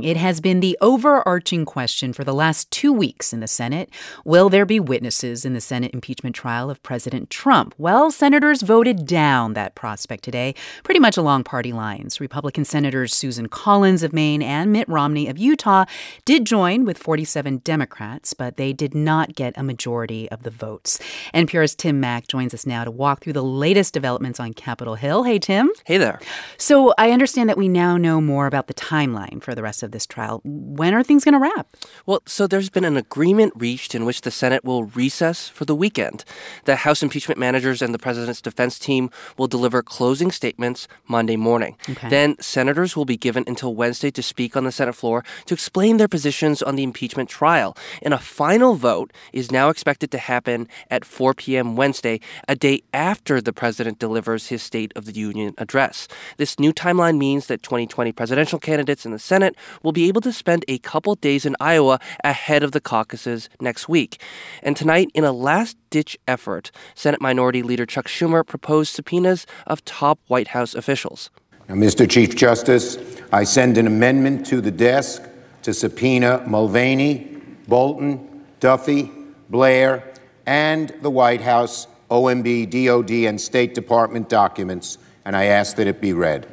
morning. It has been the overarching question for the last 2 weeks in the Senate. Will there be witnesses in the Senate impeachment trial of President Trump? Well, senators voted down that prospect today, pretty much along party lines. Republican Senators Susan Collins of Maine and Mitt Romney of Utah did join with 47 Democrats, but they did not get a majority of the votes. NPR's Tim Mak joins us now to walk through the latest developments on Capitol Hill. Hey, Tim. Hey there. So I understand that we now know more about the timeline for the rest of this trial. When are things going to wrap? Well, so there's been an agreement reached in which the Senate will recess for the weekend. The House impeachment managers and the president's defense team will deliver closing statements Monday morning. Okay. Then senators will be given until Wednesday to speak on the Senate floor to explain their positions on the impeachment trial. And a final vote is now expected to happen at 4 p.m. Wednesday, a day after the president delivers his State of the Union address. This new timeline means that 2020 presidential candidates in the Senate will be able to spend a couple days in Iowa ahead of the caucuses next week. And tonight, in a last-ditch effort, Senate Minority Leader Chuck Schumer proposed subpoenas of top White House officials. Now, Mr. Chief Justice, I send an amendment to the desk to subpoena Mulvaney, Bolton, Duffy, Blair, and the White House, OMB, DOD, and State Department documents, and I ask that it be read.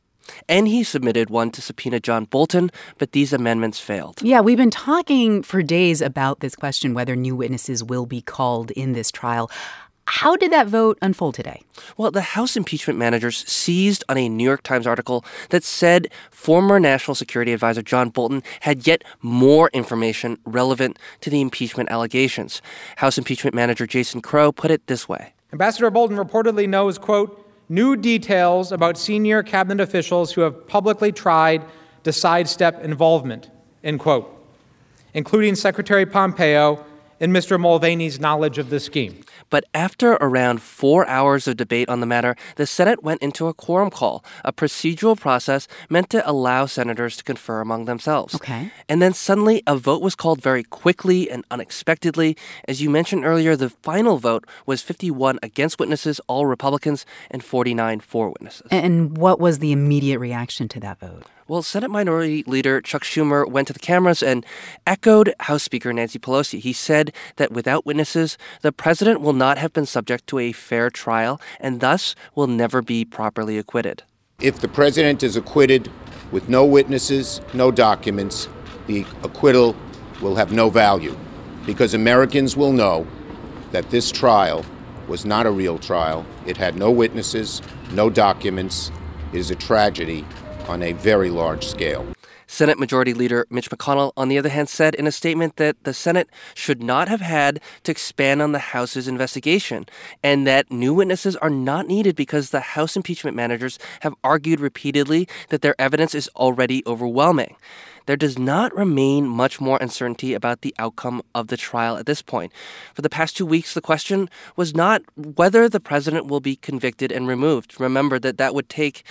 And he submitted one to subpoena John Bolton, but these amendments failed. Yeah, we've been talking for days about this question, whether new witnesses will be called in this trial. How did that vote unfold today? Well, the House impeachment managers seized on a New York Times article that said former National Security Advisor John Bolton had yet more information relevant to the impeachment allegations. House impeachment manager Jason Crow put it this way. Ambassador Bolton reportedly knows, quote, new details about senior cabinet officials who have publicly tried to sidestep involvement, end quote, including Secretary Pompeo and Mr. Mulvaney's knowledge of the scheme. But after around 4 hours of debate on the matter, the Senate went into a quorum call, a procedural process meant to allow senators to confer among themselves. Okay. And then suddenly a vote was called very quickly and unexpectedly. As you mentioned earlier, the final vote was 51 against witnesses, all Republicans, and 49 for witnesses. And what was the immediate reaction to that vote? Well, Senate Minority Leader Chuck Schumer went to the cameras and echoed House Speaker Nancy Pelosi. He said that without witnesses, the president will not have been subject to a fair trial and thus will never be properly acquitted. If the president is acquitted with no witnesses, no documents, the acquittal will have no value because Americans will know that this trial was not a real trial. It had no witnesses, no documents. It is a tragedy on a very large scale. Senate Majority Leader Mitch McConnell, on the other hand, said in a statement that the Senate should not have had to expand on the House's investigation and that new witnesses are not needed because the House impeachment managers have argued repeatedly that their evidence is already overwhelming. There does not remain much more uncertainty about the outcome of the trial at this point. For the past 2 weeks, the question was not whether the president will be convicted and removed. Remember that would take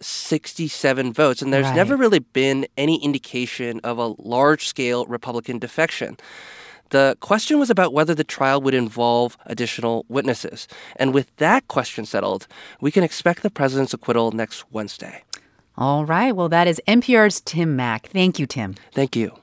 67 votes, and there's never really been any indication of a large-scale Republican defection. The question was about whether the trial would involve additional witnesses. And with that question settled, we can expect the president's acquittal next Wednesday. All right. Well, that is NPR's Tim Mak. Thank you, Tim. Thank you.